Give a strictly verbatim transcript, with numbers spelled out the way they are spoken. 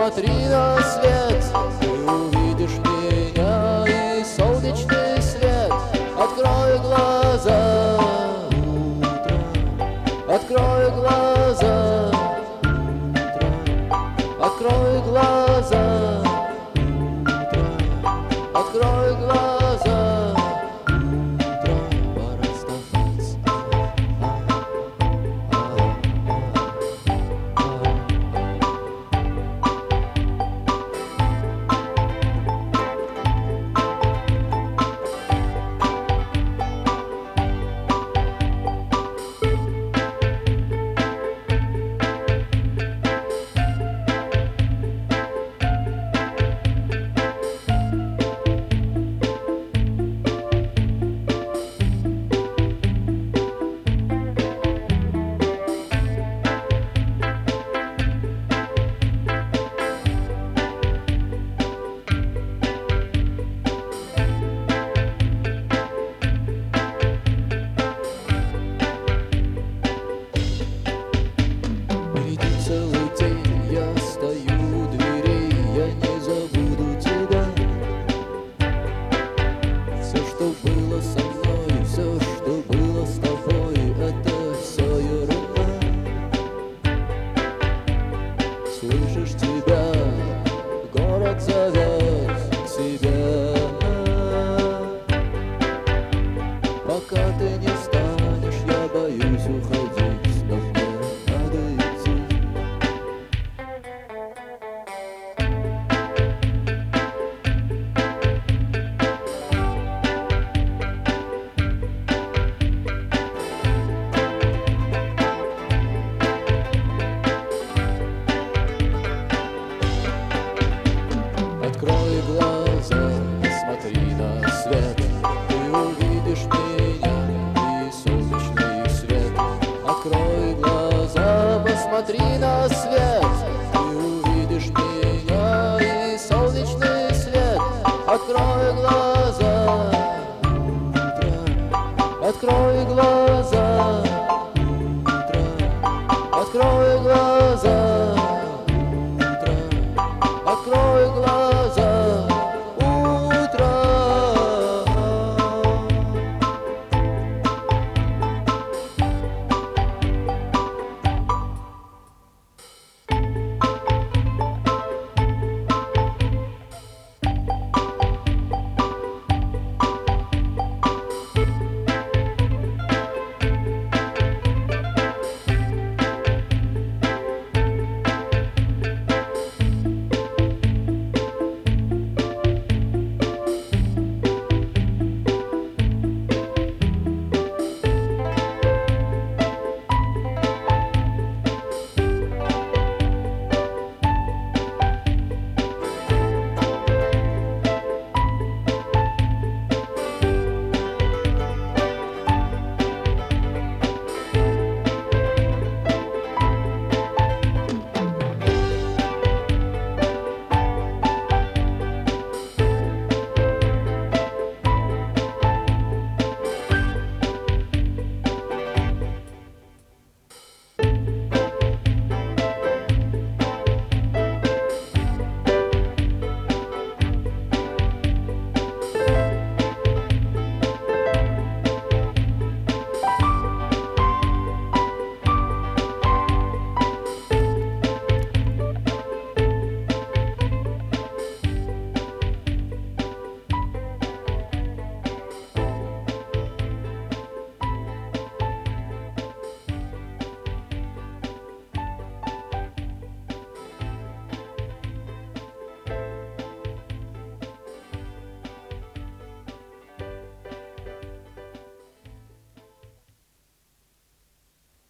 посмотри на свет, ты увидишь меня и солнечный свет. Открой глаза, утро, открой глаза, утро, открой глаза, утро, открой глаза, утро, пора вставать. Целый день я стою у дверей, я не забуду тебя. Все, что было со мной, все, что было с тобой, это все ерунда. Слышишь тебя, город зовет к себе. Пока ты не станешь, я боюсь уходить, но мне надо идти. Открой глаза, смотри на свет, ты увидишь меня и солнечный свет. Открой глаза, посмотри на свет, ты увидишь меня и солнечный свет. Открой глаза.